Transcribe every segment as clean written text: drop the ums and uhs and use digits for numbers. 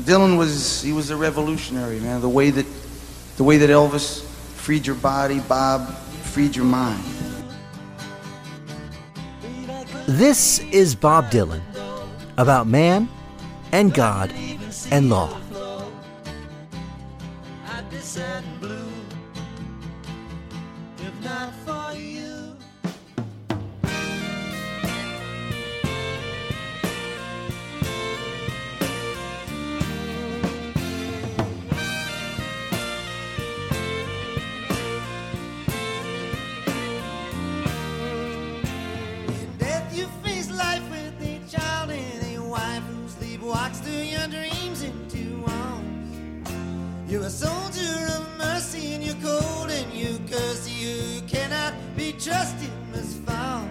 Dylan was a revolutionary, man. The way that Elvis freed your body, Bob freed your mind. This is Bob Dylan, about man and God and law. You're a soldier of mercy and you're cold and you curse. You cannot be trusted, must fall.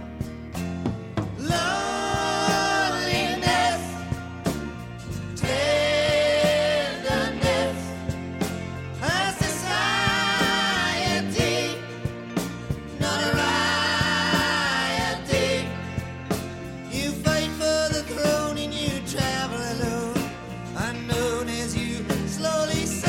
Loneliness, tenderness, a society, notoriety. You fight for the throne and you travel alone, unknown as you slowly say.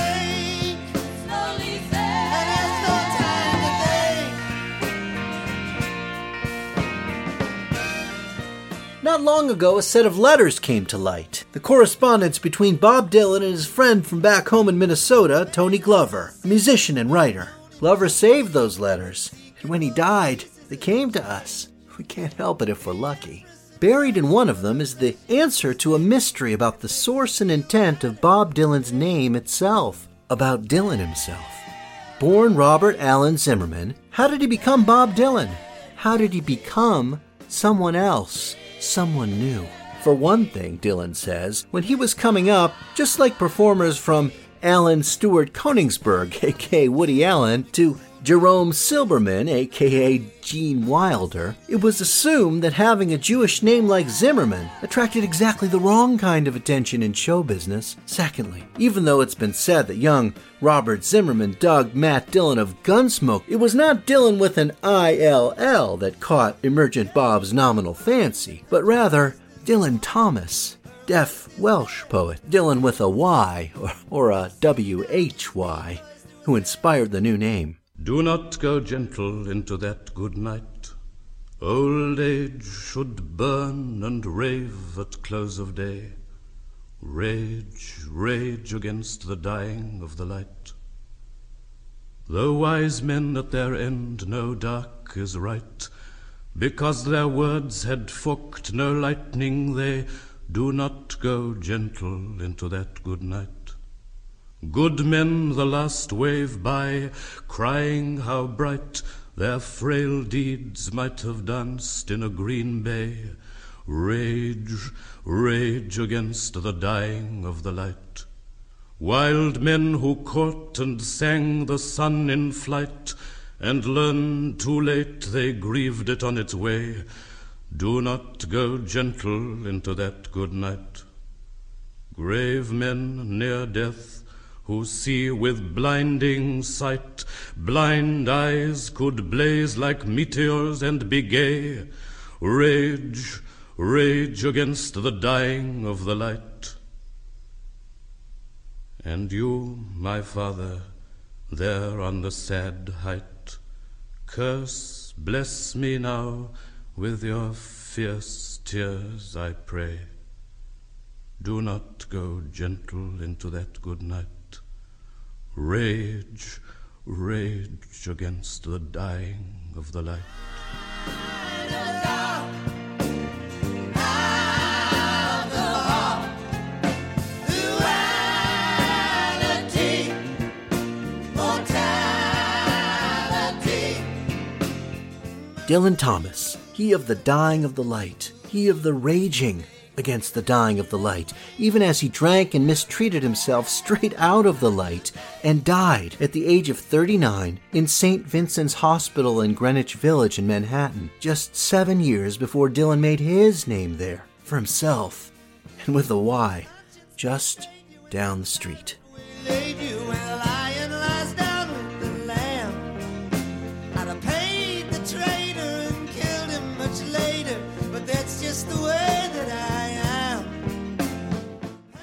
Not long ago, a set of letters came to light. The correspondence between Bob Dylan and his friend from back home in Minnesota, Tony Glover, a musician and writer. Glover saved those letters, and when he died, they came to us. We can't help it if we're lucky. Buried in one of them is the answer to a mystery about the source and intent of Bob Dylan's name itself, about Dylan himself. Born Robert Allen Zimmerman, how did he become Bob Dylan? How did he become someone else? Someone new. For one thing, Dylan says, when he was coming up, just like performers from Alan Stewart Koenigsberg, a.k.a. Woody Allen, to Jerome Silberman, a.k.a. Gene Wilder, it was assumed that having a Jewish name like Zimmerman attracted exactly the wrong kind of attention in show business. Secondly, even though it's been said that young Robert Zimmerman dug Matt Dillon of Gunsmoke, it was not Dylan with an ILL that caught Emergent Bob's nominal fancy, but rather Dylan Thomas, deaf Welsh poet, Dylan with a Y or a WHY, who inspired the new name. Do not go gentle into that good night. Old age should burn and rave at close of day. Rage, rage against the dying of the light. Though wise men at their end know dark is right, because their words had forked no lightning, they do not go gentle into that good night. Good men the last wave by, crying how bright their frail deeds might have danced in a green bay. Rage, rage against the dying of the light. Wild men who caught and sang the sun in flight, and learned too late they grieved it on its way. Do not go gentle into that good night. Grave men near death, who see with blinding sight, blind eyes could blaze like meteors and be gay. Rage, rage against the dying of the light. And you, my father, there on the sad height, curse, bless me now with your fierce tears, I pray. Do not go gentle into that good night. Rage, rage against the dying of the light. Dylan Thomas, he of the dying of the light, he of the raging against the dying of the light, even as he drank and mistreated himself straight out of the light, and died at the age of 39 in St. Vincent's Hospital in Greenwich Village in Manhattan, just 7 years before Dylan made his name there for himself, and with a Y, just down the street. Few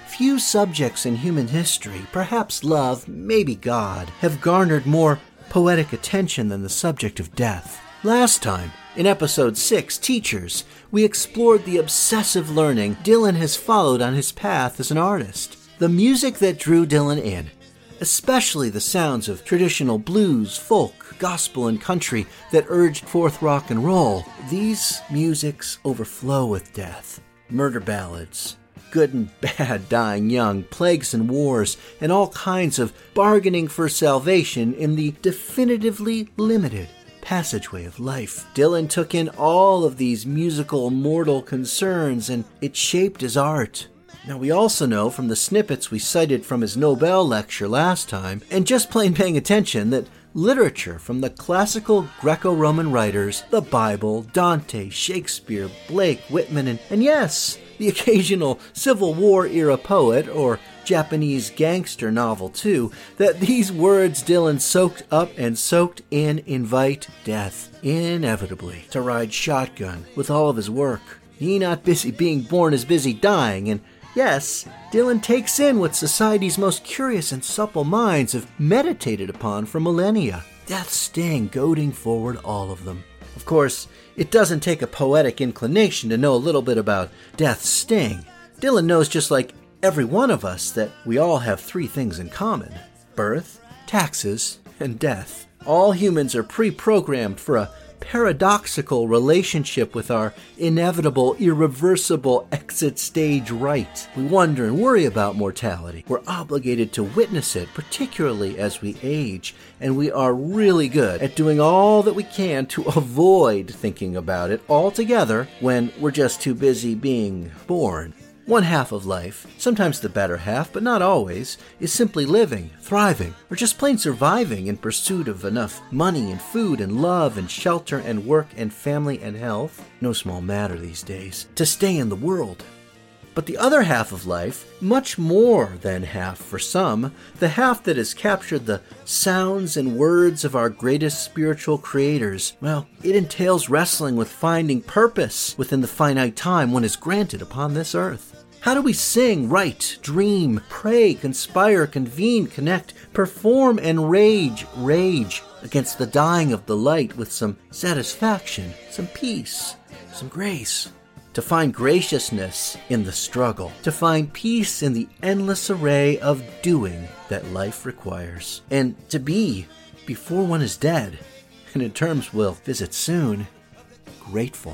subjects in human history, perhaps love, maybe God, have garnered more poetic attention than the subject of death. Last time, in episode 6, Teachers, we explored the obsessive learning Dylan has followed on his path as an artist. The music that drew Dylan in, especially the sounds of traditional blues, folk, gospel, and country that urged forth rock and roll, these musics overflow with death. Murder ballads, good and bad dying young, plagues and wars, and all kinds of bargaining for salvation in the definitively limited passageway of life. Dylan took in all of these musical mortal concerns, and it shaped his art. Now, we also know from the snippets we cited from his Nobel lecture last time, and just plain paying attention, that literature from the classical Greco-Roman writers, the Bible, Dante, Shakespeare, Blake, Whitman, and yes, the occasional Civil War-era poet, or Japanese gangster novel too, that these words Dylan soaked up and soaked in invite death, inevitably, to ride shotgun with all of his work. He not busy being born is busy dying, and yes, Dylan takes in what society's most curious and supple minds have meditated upon for millennia. Death's sting goading forward all of them. Of course, it doesn't take a poetic inclination to know a little bit about death's sting. Dylan knows, just like every one of us, that we all have three things in common: birth, taxes, and death. All humans are pre-programmed for a paradoxical relationship with our inevitable, irreversible exit stage right. We wonder and worry about mortality. We're obligated to witness it, particularly as we age, and we are really good at doing all that we can to avoid thinking about it altogether when we're just too busy being born. One half of life, sometimes the better half, but not always, is simply living, thriving, or just plain surviving in pursuit of enough money and food and love and shelter and work and family and health, no small matter these days, to stay in the world. But the other half of life, much more than half for some, the half that has captured the sounds and words of our greatest spiritual creators, well, it entails wrestling with finding purpose within the finite time one is granted upon this earth. How do we sing, write, dream, pray, conspire, convene, connect, perform, and rage against the dying of the light with some satisfaction, some peace, some grace? To find graciousness in the struggle, to find peace in the endless array of doing that life requires, and to be, before one is dead, and in terms we'll visit soon, grateful.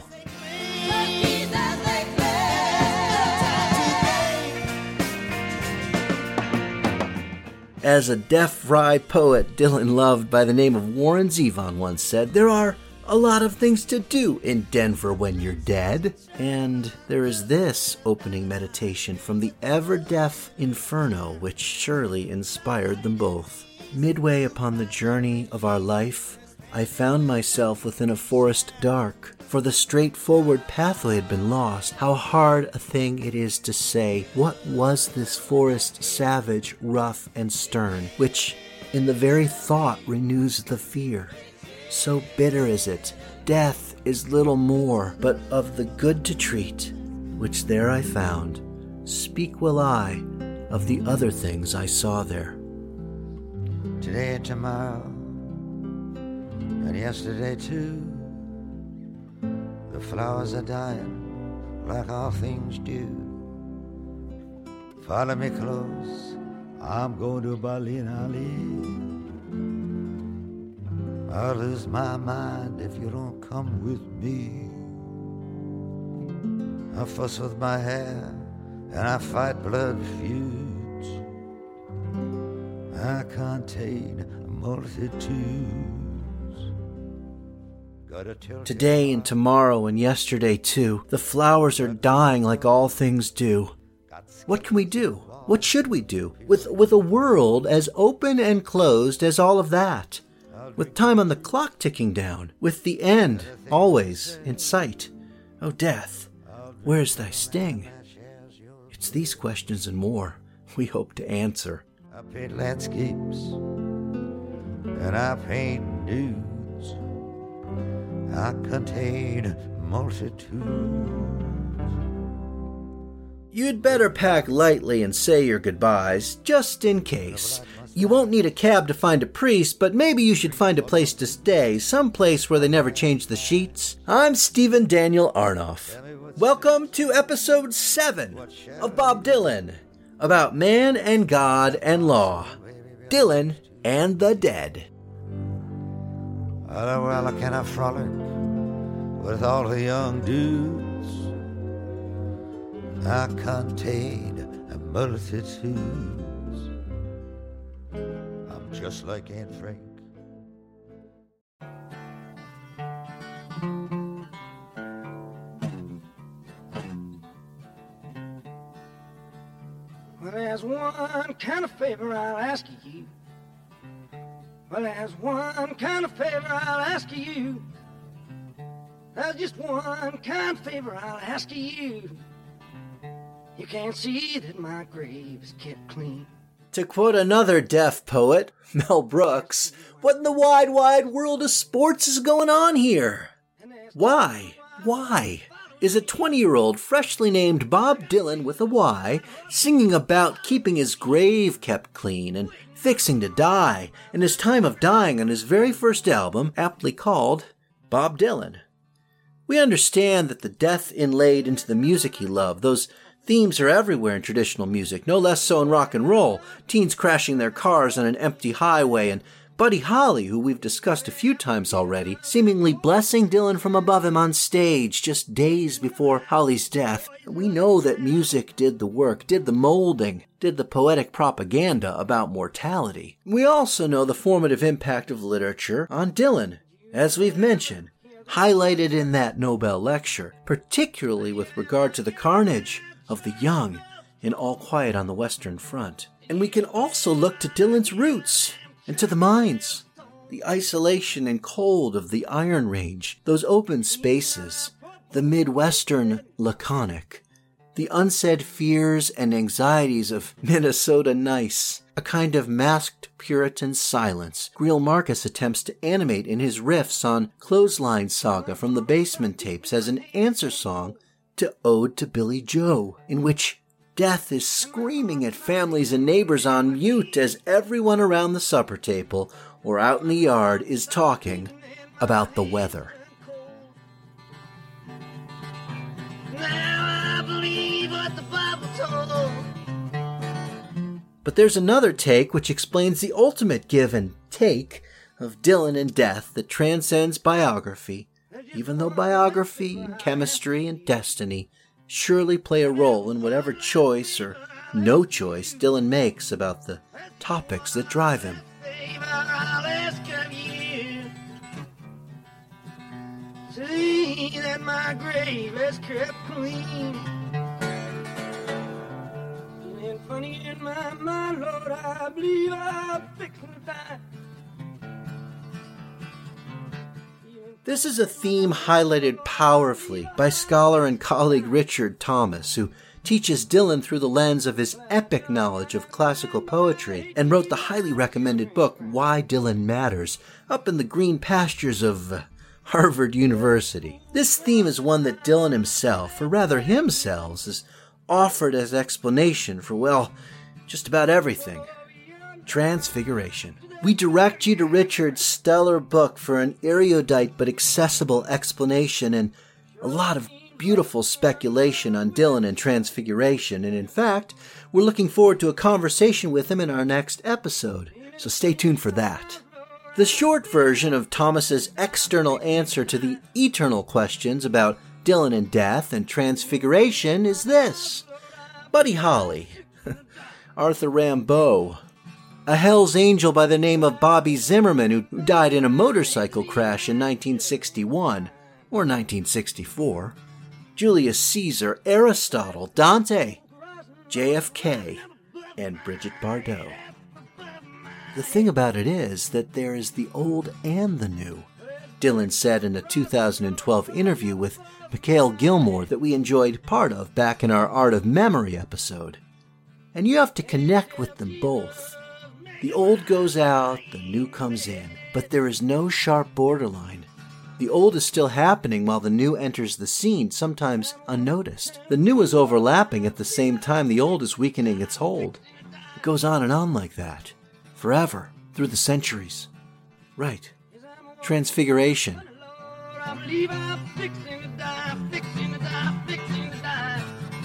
As a deaf wry poet Dylan loved by the name of Warren Zevon once said, there are a lot of things to do in Denver when you're dead. And there is this opening meditation from the ever-deaf Inferno, which surely inspired them both. Midway upon the journey of our life, I found myself within a forest dark, for the straightforward pathway had been lost. How hard a thing it is to say, what was this forest savage, rough, and stern, which in the very thought renews the fear? So bitter is it, death is little more, but of the good to treat, which there I found. Speak will I of the other things I saw there. Today and tomorrow, and yesterday too, the flowers are dying like all things do. Follow me close, I'm going to Berlin, I'll lose my mind if you don't come with me. I fuss with my hair and I fight blood feuds. I contain multitudes. Today and tomorrow and yesterday too, the flowers are dying like all things do. What can we do? What should we do with a world as open and closed as all of that? With time on the clock ticking down, with the end always in sight. Oh, death, where's thy sting? It's these questions and more we hope to answer. I paint landscapes and I paint nudes. I contain multitudes. You'd better pack lightly and say your goodbyes, just in case. You won't need a cab to find a priest, but maybe you should find a place to stay, some place where they never change the sheets. I'm Stephen Daniel Arnoff. Welcome to episode 7 of Bob Dylan, about man and God and law, Dylan and the dead. Well, can I frolic with all the young dudes? I contain a multitudes. I'm just like Aunt Frank. Well, there's one kind of favor I'll ask of you. Well, there's one kind of favor I'll ask of you. There's just one kind of favor I'll ask of you. You can't see that my grave is kept clean. To quote another deaf poet, Mel Brooks, what in the wide, wide world of sports is going on here? Why is a 20-year-old freshly named Bob Dylan with a Y singing about keeping his grave kept clean and fixing to die in his time of dying on his very first album, aptly called Bob Dylan? We understand that the death inlaid into the music he loved, those themes are everywhere in traditional music, no less so in rock and roll. Teens crashing their cars on an empty highway, and Buddy Holly, who we've discussed a few times already, seemingly blessing Dylan from above him on stage just days before Holly's death. We know that music did the work, did the molding, did the poetic propaganda about mortality. We also know the formative impact of literature on Dylan, as we've mentioned, highlighted in that Nobel lecture, particularly with regard to the carnage of the young in All Quiet on the Western Front. And we can also look to Dylan's roots and to the mines, the isolation and cold of the Iron Range, those open spaces, the Midwestern laconic, the unsaid fears and anxieties of Minnesota nice, a kind of masked Puritan silence Greil Marcus attempts to animate in his riffs on Clothesline Saga from the Basement Tapes as an answer song to Ode to Billy Joe, in which death is screaming at families and neighbors on mute as everyone around the supper table or out in the yard is talking about the weather. Now I believe what the Bible told. But there's another take which explains the ultimate give and take of Dylan and death that transcends biography, even though biography and chemistry and destiny surely play a role in whatever choice or no choice Dylan makes about the topics that drive him. I'll ask of you. See that my grave is kept clean. Feeling funny in my mind, Lord, I believe I'm fixing to die. This is a theme highlighted powerfully by scholar and colleague Richard Thomas, who teaches Dylan through the lens of his epic knowledge of classical poetry and wrote the highly recommended book Why Dylan Matters, up in the green pastures of Harvard University. This theme is one that Dylan himself, or rather himself, has offered as explanation for, well, just about everything. Transfiguration. We direct you to Richard's stellar book for an erudite but accessible explanation and a lot of beautiful speculation on Dylan and Transfiguration, and in fact, we're looking forward to a conversation with him in our next episode, so stay tuned for that. The short version of Thomas's external answer to the eternal questions about Dylan and death and Transfiguration is this. Buddy Holly, Arthur Rimbaud, a Hell's Angel by the name of Bobby Zimmerman who died in a motorcycle crash in 1961 or 1964, Julius Caesar, Aristotle, Dante, JFK, and Brigitte Bardot. The thing about it is that there is the old and the new, Dylan said in a 2012 interview with Mikhail Gilmore that we enjoyed part of back in our Art of Memory episode. And you have to connect with them both. The old goes out, the new comes in, but there is no sharp borderline. The old is still happening while the new enters the scene, sometimes unnoticed. The new is overlapping at the same time the old is weakening its hold. It goes on like that, forever, through the centuries. Right. Transfiguration. I believe I'm fixing to die, fixing to die, fixing to die.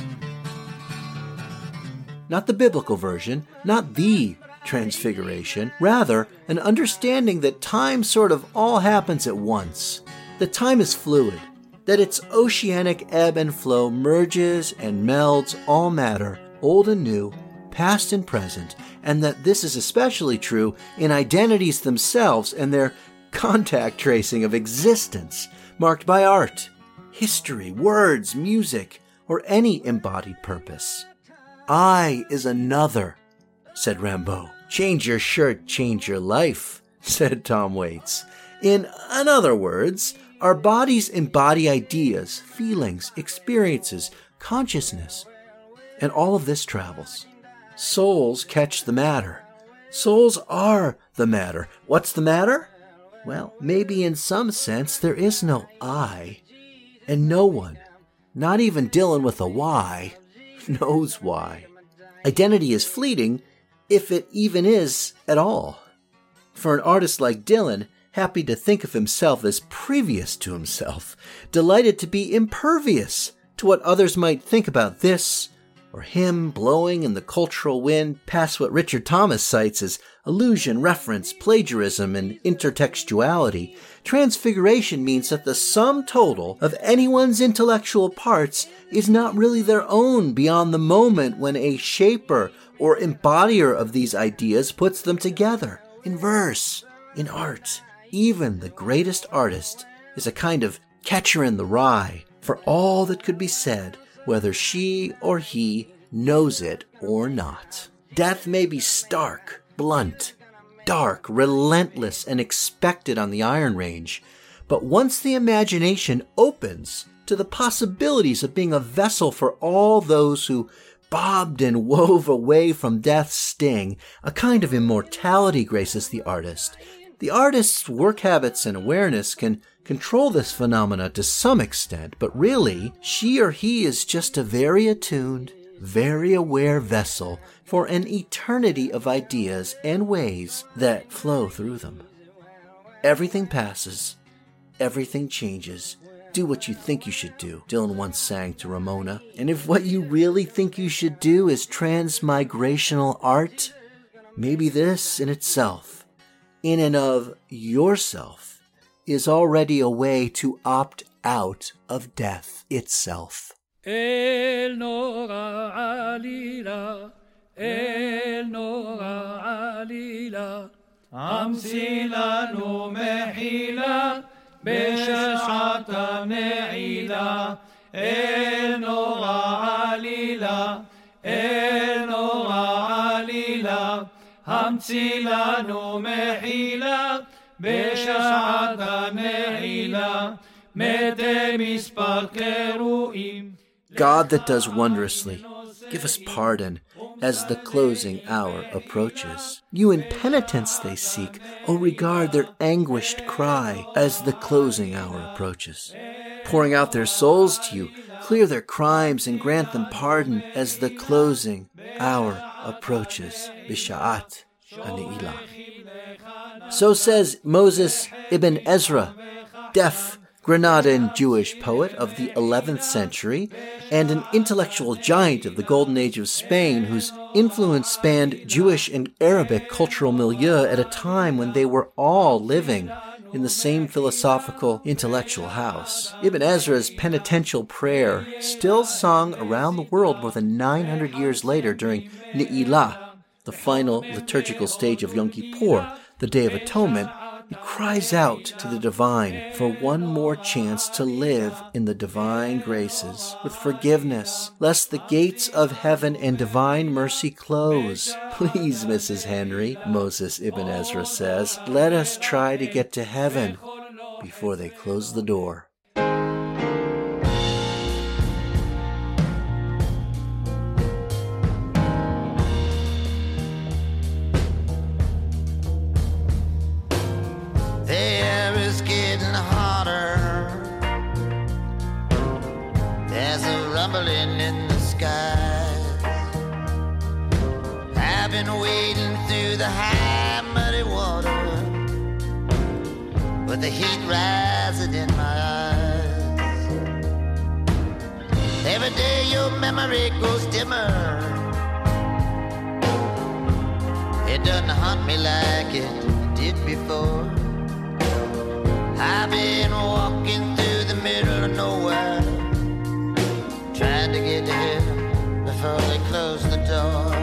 Not the biblical version, not the transfiguration, rather an understanding that time sort of all happens at once, that time is fluid, that its oceanic ebb and flow merges and melds all matter, old and new, past and present, and that this is especially true in identities themselves and their contact tracing of existence, marked by art, history, words, music, or any embodied purpose. I is another, said Rimbaud. Change your shirt, change your life, said Tom Waits. In other words, our bodies embody ideas, feelings, experiences, consciousness, and all of this travels. Souls catch the matter. Souls are the matter. What's the matter? Well, maybe in some sense there is no I, and no one, not even Dylan with a Y, knows why. Identity is fleeting, if it even is at all. For an artist like Dylan, happy to think of himself as previous to himself, delighted to be impervious to what others might think about this or him, blowing in the cultural wind past what Richard Thomas cites as allusion, reference, plagiarism, and intertextuality, transfiguration means that the sum total of anyone's intellectual parts is not really their own beyond the moment when a shaper or embodier of these ideas puts them together, in verse, in art. Even the greatest artist is a kind of catcher in the rye for all that could be said, whether she or he knows it or not. Death may be stark, blunt, dark, relentless, and expected on the Iron Range, but once the imagination opens to the possibilities of being a vessel for all those who bobbed and wove away from death's sting, a kind of immortality graces the artist. The artist's work habits and awareness can control this phenomena to some extent, but really, she or he is just a very attuned, very aware vessel for an eternity of ideas and ways that flow through them. Everything passes, everything changes. Do what you think you should do, Dylan once sang to Ramona. And if what you really think you should do is transmigrational art, maybe this in itself, in and of yourself, is already a way to opt out of death itself. El Nora Alila, El Nora Alila, Amsila no mehila, Beshashata ne'ila, El Nora Alila, El Nora Alila, Amsila no mehila, Beshashata ne'ila, Mete mispar keruim. God that does wondrously, give us pardon as the closing hour approaches. You in penitence they seek, oh regard their anguished cry as the closing hour approaches. Pouring out their souls to you, clear their crimes and grant them pardon as the closing hour approaches. Bisha'at Ani'ilah. So says Moses ibn Ezra, deaf Granadan Jewish poet of the 11th century and an intellectual giant of the Golden Age of Spain whose influence spanned Jewish and Arabic cultural milieu at a time when they were all living in the same philosophical intellectual house. Ibn Ezra's penitential prayer, still sung around the world more than 900 years later during Ne'ilah, the final liturgical stage of Yom Kippur, the Day of Atonement, he cries out to the divine for one more chance to live in the divine graces with forgiveness, lest the gates of heaven and divine mercy close. Please, Mrs. Henry, Moses Ibn Ezra says, let us try to get to heaven before they close the door. The air is getting hotter wading through the high muddy water with the heat rising in my eyes. Every day your memory grows dimmer. It doesn't haunt me like it did before. I've been walking through the middle of nowhere, trying to get to heaven before they close the door.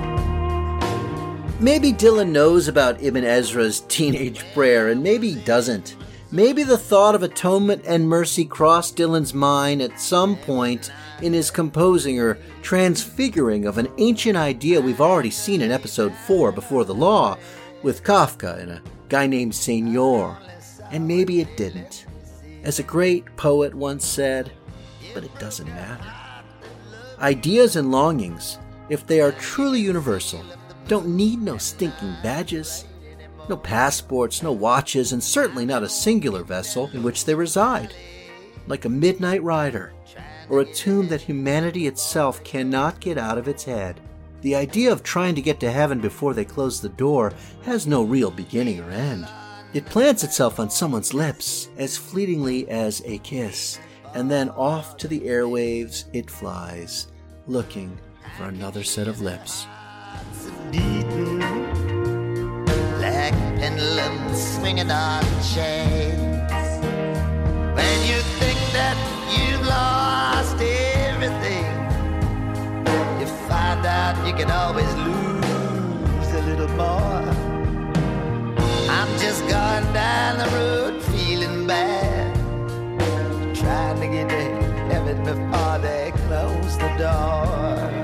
Maybe Dylan knows about Ibn Ezra's teenage prayer, and maybe he doesn't. Maybe the thought of atonement and mercy crossed Dylan's mind at some point in his composing or transfiguring of an ancient idea we've already seen in episode 4, Before the Law, with Kafka and a guy named Senor. And maybe it didn't. As a great poet once said, but it doesn't matter. Ideas and longings, if they are truly universal, don't need no stinking badges, no passports, no watches, and certainly not a singular vessel in which they reside. Like a midnight rider, or a tune that humanity itself cannot get out of its head. The idea of trying to get to heaven before they close the door has no real beginning or end. It plants itself on someone's lips as fleetingly as a kiss, and then off to the airwaves it flies, looking for another set of lips. Beaten like pendulums swinging on chains. When you think that you've lost everything, you find out you can always lose a little more. I'm just going down the road feeling bad, trying to get to heaven before they close the door.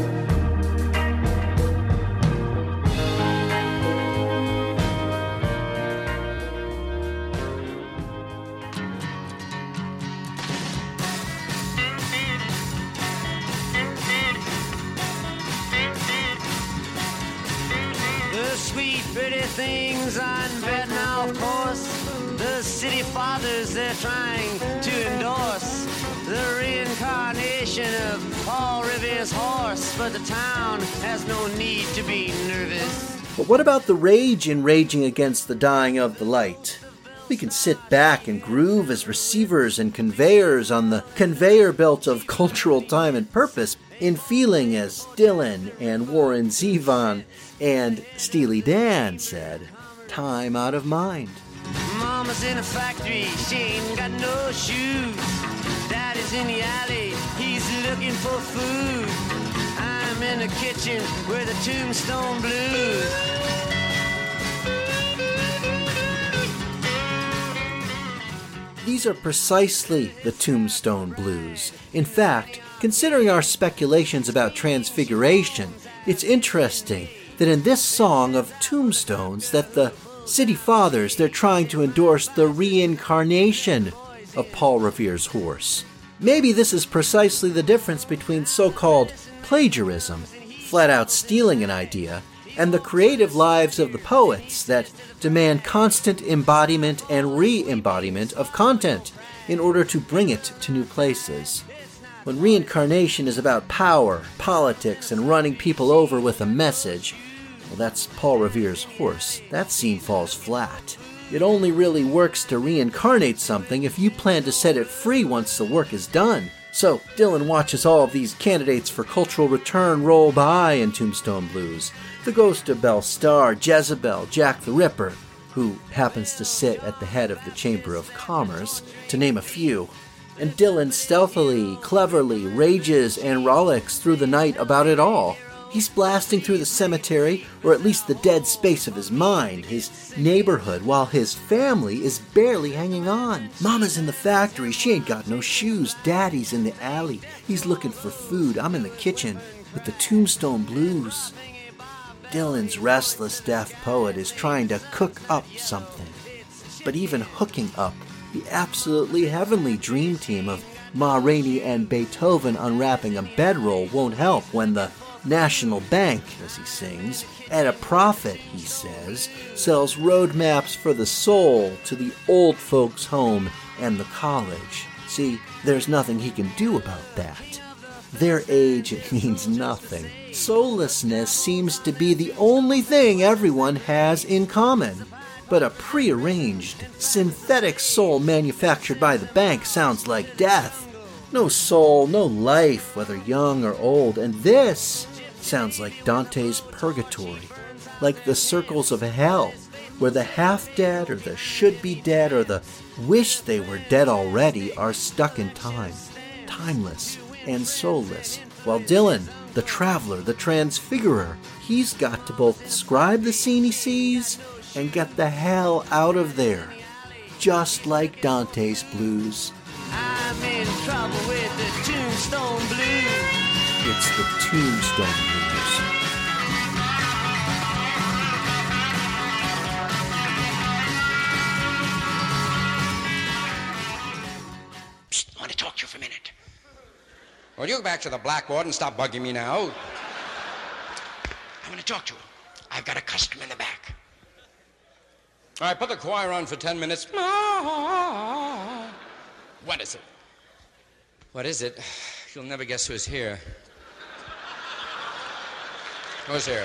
Sweet, pretty things on betting, of course. The city fathers they're trying to endorse the reincarnation of Paul Revere's horse, but the town has no need to be nervous. But what about the rage in raging against the dying of the light? We can sit back and groove as receivers and conveyors on the conveyor belt of cultural time and purpose, in feeling as Dylan and Warren Zevon and Steely Dan said, time out of mind. Mama's in a factory, she ain't got no shoes. Daddy's in the alley, he's looking for food. I'm in the kitchen with the Tombstone Blues. These are precisely the Tombstone Blues. In fact, considering our speculations about transfiguration, it's interesting that in this song of tombstones that the city fathers, they're trying to endorse the reincarnation of Paul Revere's horse. Maybe this is precisely the difference between so-called plagiarism, flat out stealing an idea, and the creative lives of the poets that demand constant embodiment and re-embodiment of content in order to bring it to new places. When reincarnation is about power, politics, and running people over with a message, well, that's Paul Revere's horse. That scene falls flat. It only really works to reincarnate something if you plan to set it free once the work is done. So Dylan watches all of these candidates for cultural return roll by in Tombstone Blues. The ghost of Belle Starr, Jezebel, Jack the Ripper, who happens to sit at the head of the Chamber of Commerce, to name a few. And Dylan stealthily, cleverly rages and rollicks through the night about it all. He's blasting through the cemetery, or at least the dead space of his mind, his neighborhood, while his family is barely hanging on. Mama's in the factory, she ain't got no shoes. Daddy's in the alley, he's looking for food. I'm in the kitchen with the Tombstone Blues. Dylan's restless deaf poet is trying to cook up something. But even hooking up the absolutely heavenly dream team of Ma Rainey and Beethoven unwrapping a bedroll won't help when the National Bank, as he sings, at a profit, he says, sells roadmaps for the soul to the old folks' home and the college. See, there's nothing he can do about that. Their age, it means nothing. Soullessness seems to be the only thing everyone has in common. But a prearranged, synthetic soul manufactured by the bank sounds like death. No soul, no life, whether young or old. And this sounds like Dante's Purgatory, like the circles of hell, where the half-dead or the should-be-dead or the wish they were dead already are stuck in time, timeless and soulless, while Dylan, the traveler, the transfigurer, he's got to both describe the scene he sees and get the hell out of there, just like Dante's blues. I'm in trouble with the Tombstone Blues. It's the Tombstone Blues. Psst, I want to talk to you for a minute. Well, you go back to the blackboard and stop bugging me now. I want to talk to you. I've got a customer in the back. All right, put the choir on for 10 minutes. What is it? What is it? You'll never guess who's here. Who's here?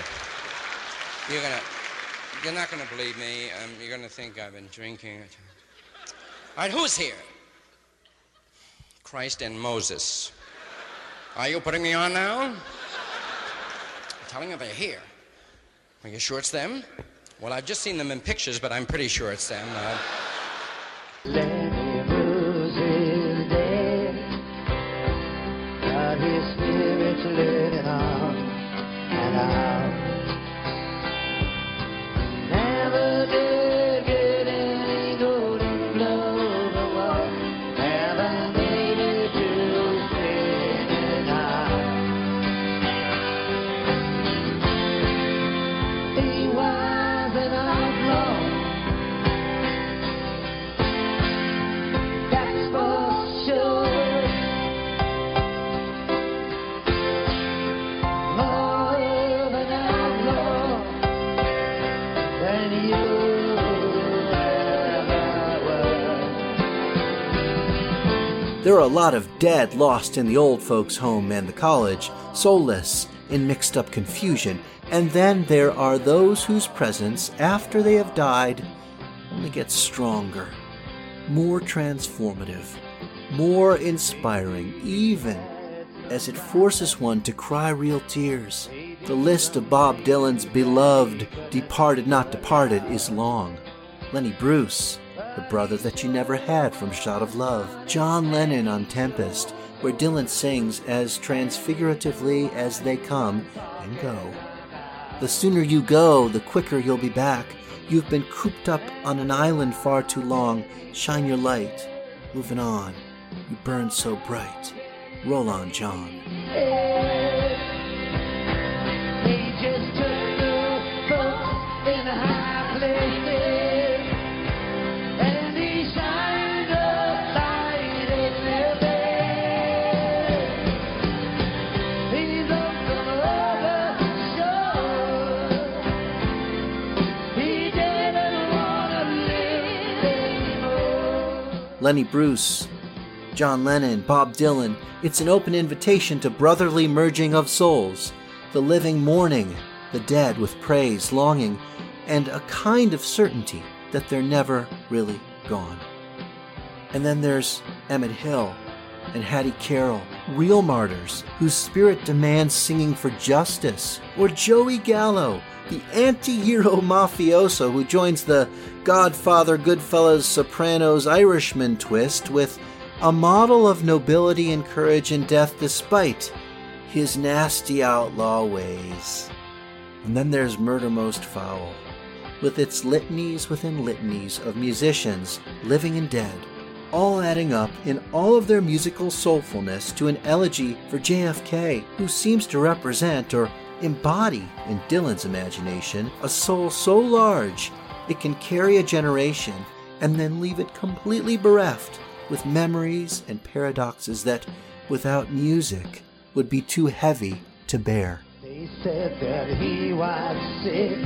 You're not gonna believe me. You're gonna think I've been drinking. All right, who's here? Christ and Moses. Are you putting me on now? I'm telling you they're here. Are you sure it's them? Well, I've just seen them in pictures, but I'm pretty sure it's them. Lenny Bruce is dead, but his spirit's living on and out. Never did get any golden globe award, never made it to spinning out. He was an outlaw, that's for sure. More of an outlaw than you ever were. There are a lot of dead lost in the old folks' home and the college, soulless in mixed-up confusion. And then there are those whose presence, after they have died, only gets stronger, more transformative, more inspiring, even as it forces one to cry real tears. The list of Bob Dylan's beloved, departed not departed is long. Lenny Bruce, the brother that you never had from Shot of Love. John Lennon on Tempest, where Dylan sings as transfiguratively as they come and go. The sooner you go, the quicker you'll be back. You've been cooped up on an island far too long. Shine your light. Moving on. You burn so bright. Roll on, John. He just took the folks in high places, and he shined a light in their bed. He's on some other shore. He didn't want to live anymore. Lenny Bruce, John Lennon, Bob Dylan. It's an open invitation to brotherly merging of souls. The living mourning, the dead with praise, longing, and a kind of certainty that they're never really gone. And then there's Emmett Hill and Hattie Carroll, real martyrs whose spirit demands singing for justice. Or Joey Gallo, the anti-hero mafioso who joins the Godfather, Goodfellas, Sopranos, Irishman twist with a model of nobility and courage in death despite his nasty outlaw ways. And then there's Murder Most Foul, with its litanies within litanies of musicians, living and dead, all adding up in all of their musical soulfulness to an elegy for JFK, who seems to represent or embody, in Dylan's imagination, a soul so large it can carry a generation and then leave it completely bereft with memories and paradoxes that, without music, would be too heavy to bear. They said that he was sick,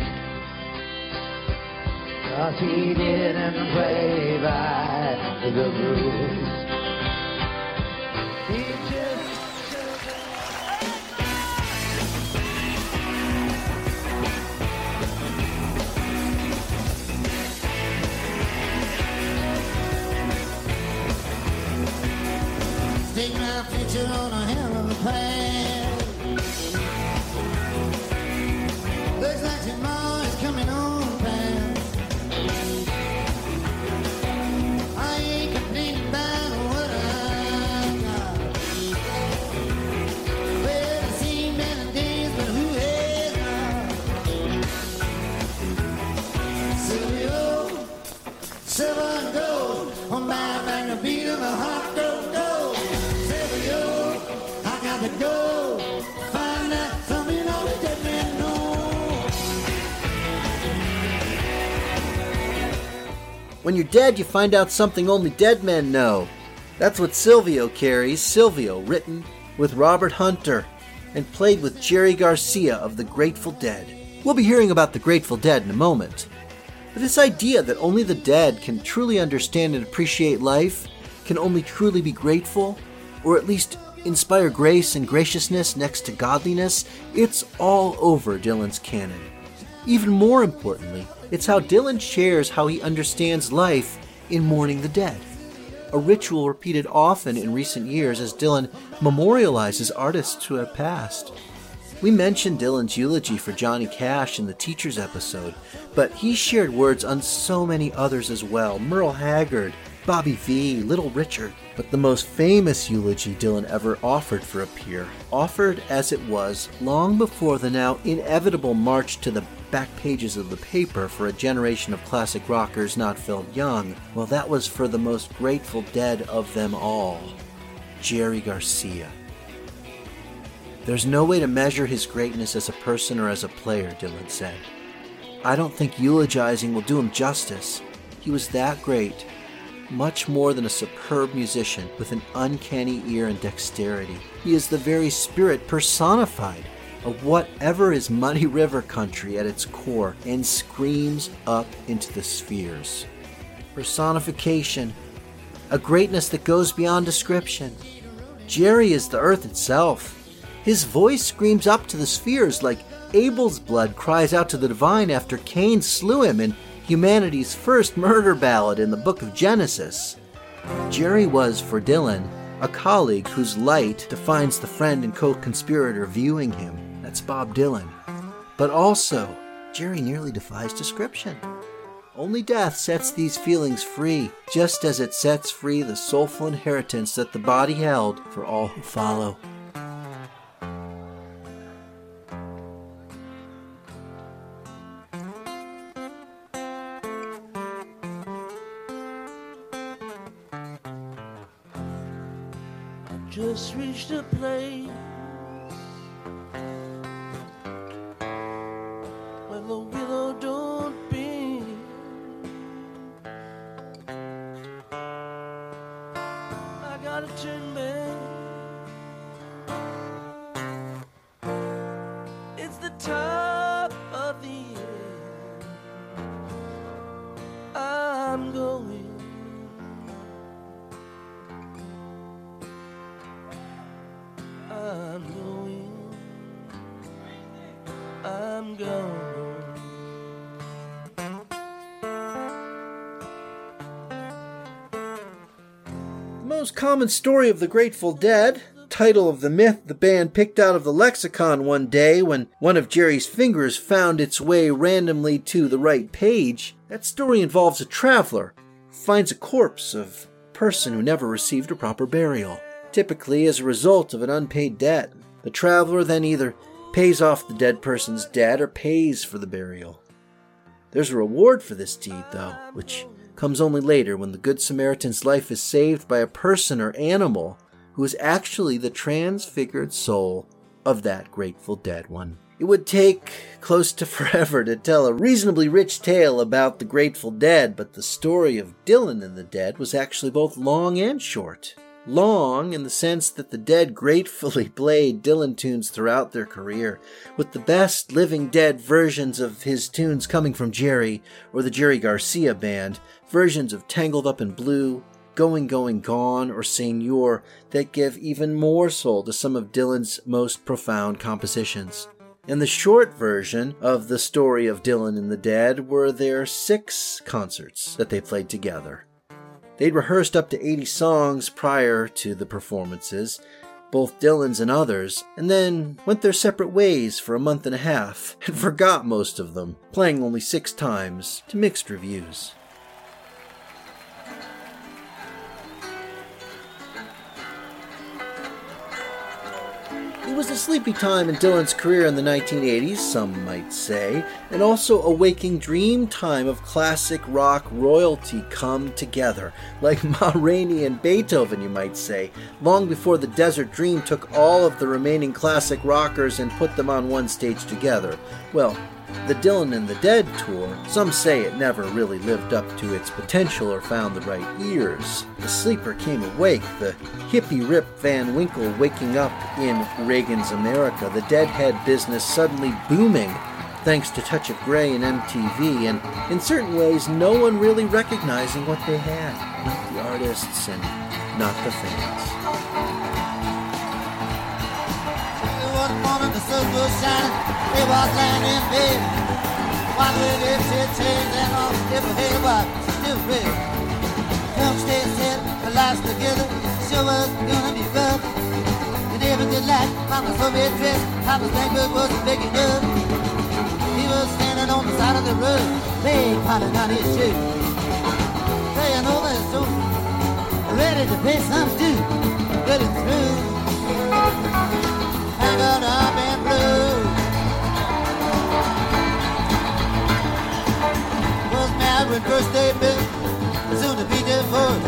'cause he didn't play by the rules. He just take my future on a hell of a plan. Looks like tomorrow is coming on fast. I ain't complaining about what I got. Well, I've seen many days, but who has not? Silvio, silver and gold, on my back the beat of a heart go go. Silvio, I got to go. Find out something only dead men know. When you're dead, you find out something only dead men know. That's what Silvio carries. Silvio, written with Robert Hunter and played with Jerry Garcia of the Grateful Dead. We'll be hearing about the Grateful Dead in a moment. But this idea that only the dead can truly understand and appreciate life, can only truly be grateful, or at least inspire grace and graciousness next to godliness, it's all over Dylan's canon. Even more importantly, it's how Dylan shares how he understands life in Mourning the Dead, a ritual repeated often in recent years as Dylan memorializes artists who have passed. We mentioned Dylan's eulogy for Johnny Cash in the Teachers episode, but he shared words on so many others as well. Merle Haggard, Bobby Vee, Little Richard. But the most famous eulogy Dylan ever offered for a peer, offered as it was long before the now inevitable march to the back pages of the paper for a generation of classic rockers not felt young, well, that was for the most Grateful Dead of them all, Jerry Garcia. There's no way to measure his greatness as a person or as a player, Dylan said. I don't think eulogizing will do him justice. He was that great, much more than a superb musician with an uncanny ear and dexterity. He is the very spirit personified of whatever is Muddy River country at its core and screams up into the spheres. Personification, a greatness that goes beyond description. Jerry is the earth itself. His voice screams up to the spheres like Abel's blood cries out to the divine after Cain slew him in humanity's first murder ballad in the book of Genesis. Jerry was, for Dylan, a colleague whose light defines the friend and co-conspirator viewing him. That's Bob Dylan. But also, Jerry nearly defies description. Only death sets these feelings free, just as it sets free the soulful inheritance that the body held for all who follow. Just reached a place where the willow don't be. I gotta turn back. It's the top of the year. I'm going. I'm going. The most common story of the Grateful Dead, title of the myth the band picked out of the lexicon one day when one of Jerry's fingers found its way randomly to the right page, that story involves a traveler who finds a corpse of a person who never received a proper burial, typically as a result of an unpaid debt. The traveler then either pays off the dead person's debt or pays for the burial. There's a reward for this deed, though, which comes only later when the Good Samaritan's life is saved by a person or animal who is actually the transfigured soul of that Grateful Dead one. It would take close to forever to tell a reasonably rich tale about the Grateful Dead, but the story of Dylan and the Dead was actually both long and short. Long in the sense that the Dead gratefully played Dylan tunes throughout their career, with the best living Dead versions of his tunes coming from Jerry or the Jerry Garcia Band, versions of Tangled Up in Blue, Going, Going, Gone, or Señor that give even more soul to some of Dylan's most profound compositions. In the short version of the story of Dylan and the Dead were their 6 concerts that they played together. They'd rehearsed up to 80 songs prior to the performances, both Dylan's and others, and then went their separate ways for a month and a half, and forgot most of them, playing only 6 times, to mixed reviews. It was a sleepy time in Dylan's career in the 1980s, some might say, and also a waking dream time of classic rock royalty come together, like Ma Rainey and Beethoven, you might say, long before the Desert Dream took all of the remaining classic rockers and put them on one stage together. Well, the Dylan and the Dead tour, some say it never really lived up to its potential or found the right ears. The sleeper came awake, the hippie Rip Van Winkle waking up in Reagan's America, the Deadhead business suddenly booming thanks to Touch of Grey and MTV, and in certain ways no one really recognizing what they had, not the artists and not the fans. One morning the sun was shining, they was laying in bed. One with lipstick chains and all different hair, but still red. Young stay said, our lives together, sure was gonna be rough. They never did like Mama's Soviet dress, Papa's language was picking up. He was standing on the side of the road, leg pounding on his shoe, playing over his shoulder, ready to pay some due, ready through. Hang up and blue. Was mad when first they met, soon to be divorced.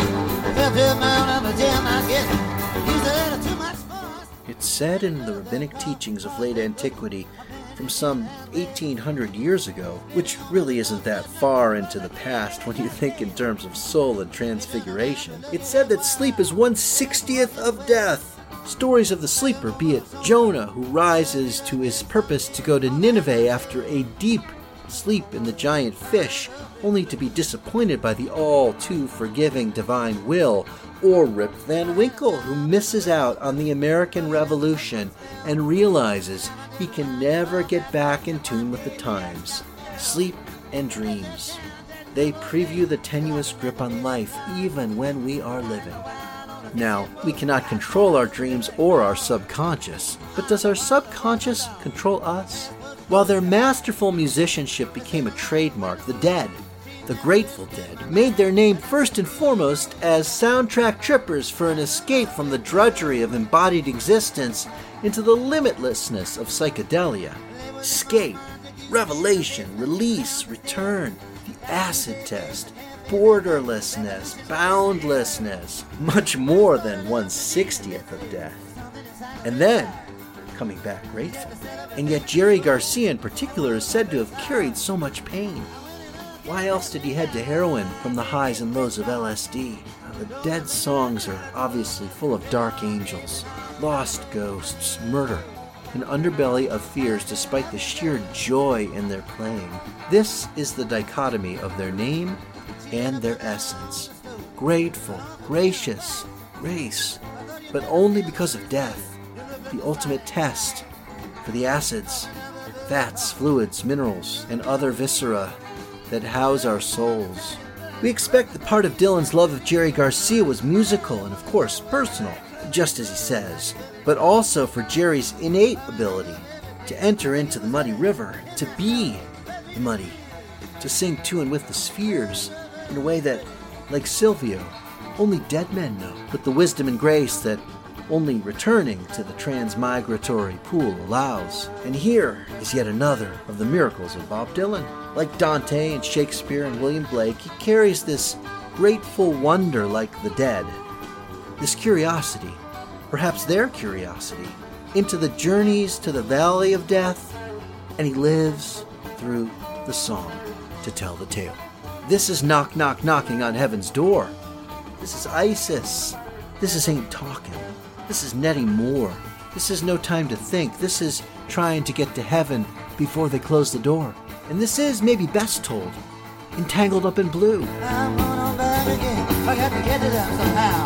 Felt him out of a jam, I guess. Used a little too much force. It's said in the rabbinic teachings of late antiquity from some 1800 years ago, which really isn't that far into the past when you think in terms of soul and transfiguration. It's said that sleep is 1/60th of death. Stories of the sleeper, be it Jonah, who rises to his purpose to go to Nineveh after a deep sleep in the giant fish, only to be disappointed by the all-too-forgiving divine will, or Rip Van Winkle, who misses out on the American Revolution and realizes he can never get back in tune with the times. Sleep and dreams. They preview the tenuous grip on life even when we are living. Now, we cannot control our dreams or our subconscious, but does our subconscious control us? While their masterful musicianship became a trademark, the Dead, the Grateful Dead, made their name first and foremost as soundtrack trippers for an escape from the drudgery of embodied existence into the limitlessness of psychedelia. Escape, revelation, release, return, the acid test, borderlessness, boundlessness, much more than 1/60th of death. And then, coming back grateful. And yet Jerry Garcia in particular is said to have carried so much pain. Why else did he head to heroin from the highs and lows of LSD? Now, the Dead songs are obviously full of dark angels, lost ghosts, murder, an underbelly of fears despite the sheer joy in their playing. This is the dichotomy of their name and their essence. Grateful, gracious, grace, but only because of death, the ultimate test for the acids, fats, fluids, minerals, and other viscera that house our souls. We expect the part of Dylan's love of Jerry Garcia was musical and, of course, personal, just as he says, but also for Jerry's innate ability to enter into the muddy river, to be the muddy, to sing to and with the spheres in a way that, like Silvio, only dead men know, with the wisdom and grace that only returning to the transmigratory pool allows. And here is yet another of the miracles of Bob Dylan. Like Dante and Shakespeare and William Blake, he carries this grateful wonder like the Dead, this curiosity, perhaps their curiosity, into the journeys to the valley of death, and he lives through the song to tell the tale. This is Knock Knock Knocking on Heaven's Door. This is Isis. This is Ain't Talking. This is Nettie Moore. This is No Time to Think. This is Trying to Get to Heaven Before They Close the Door. And this is, maybe best told, Entangled Up in Blue. I'm going on back again. I got to get it out somehow.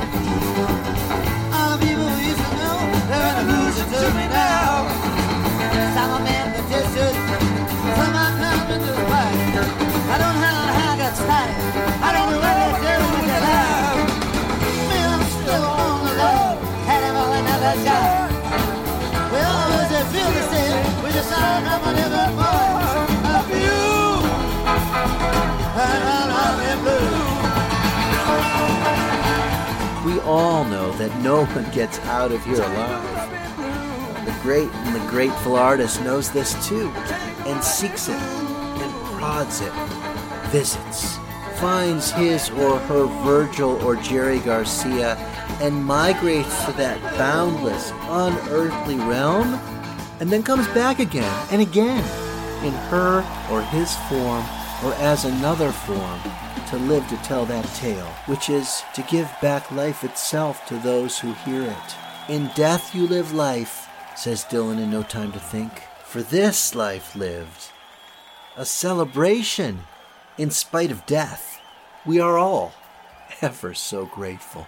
All the people who used to know, they're in the mood to me now. I'm a man that just should put my thumb into the pipe. I don't know how I got started. I don't know what they're doing with their life. all know that no one gets out of here alive. The great and the grateful artist knows this too, and seeks it, and prods it, visits, finds his or her Virgil or Jerry Garcia, and migrates to that boundless, unearthly realm, and then comes back again and again, in her or his form, or as another form, to live to tell that tale, which is to give back life itself to those who hear it. In death you live life, says Dylan in No Time to Think, for this life lived. A celebration, in spite of death. We are all ever so grateful.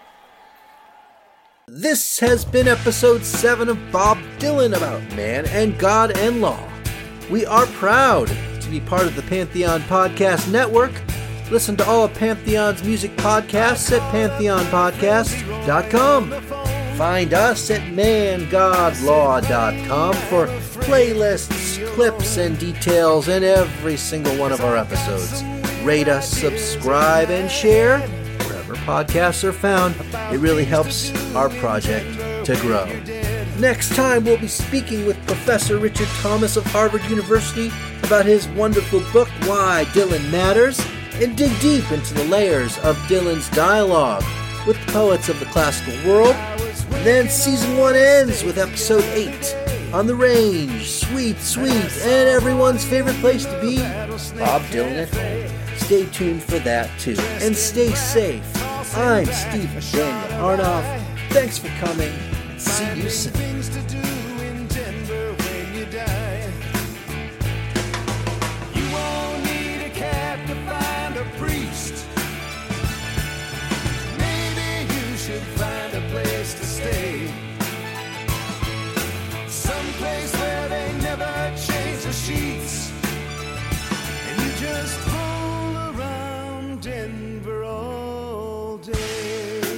This has been episode 7 of Bob Dylan About Man and God and Law. We are proud to be part of the Pantheon Podcast Network. Listen to all of Pantheon's music podcasts at pantheonpodcast.com. Find us at mangodlaw.com for playlists, clips, and details in every single one of our episodes. Rate us, subscribe, and share wherever podcasts are found. It really helps our project to grow. Next time, we'll be speaking with Professor Richard Thomas of Harvard University about his wonderful book, Why Dylan Matters, and dig deep into the layers of Dylan's dialogue with poets of the classical world. Then Season 1 ends with Episode 8, On the Range, Sweet, Sweet, and everyone's favorite place to be, Bob Dylan at home. Stay tuned for that, too. And stay safe. I'm Stephen Daniel Arnoff. Thanks for coming. See you soon. You won't need a cat to find a priest. Maybe you should find a place to stay. Someplace where they never change the sheets. And you just roll around Denver all day.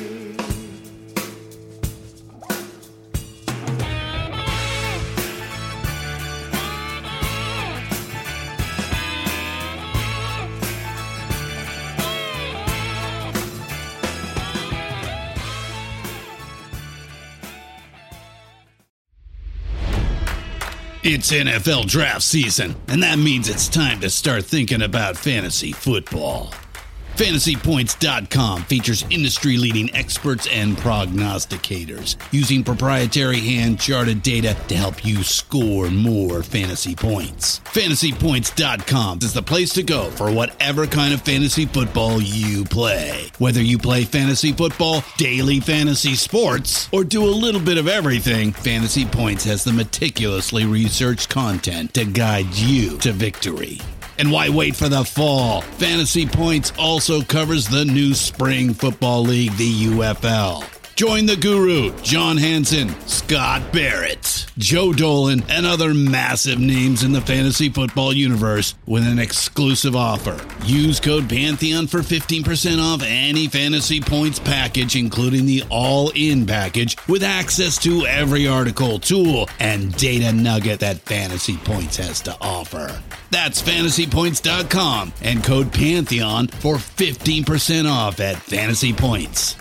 It's NFL draft season, and that means it's time to start thinking about fantasy football. FantasyPoints.com features industry-leading experts and prognosticators using proprietary hand-charted data to help you score more fantasy points. FantasyPoints.com is the place to go for whatever kind of fantasy football you play. Whether you play fantasy football, daily fantasy sports, or do a little bit of everything, Fantasy Points has the meticulously researched content to guide you to victory. And why wait for the fall? Fantasy Points also covers the new spring football league, the UFL. Join the guru, John Hansen, Scott Barrett, Joe Dolan, and other massive names in the fantasy football universe with an exclusive offer. Use code Pantheon for 15% off any Fantasy Points package, including the all-in package, with access to every article, tool, and data nugget that Fantasy Points has to offer. That's FantasyPoints.com and code Pantheon for 15% off at Fantasy Points.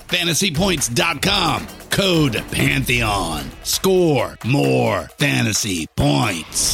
FantasyPoints.com, code Pantheon. Score more fantasy points.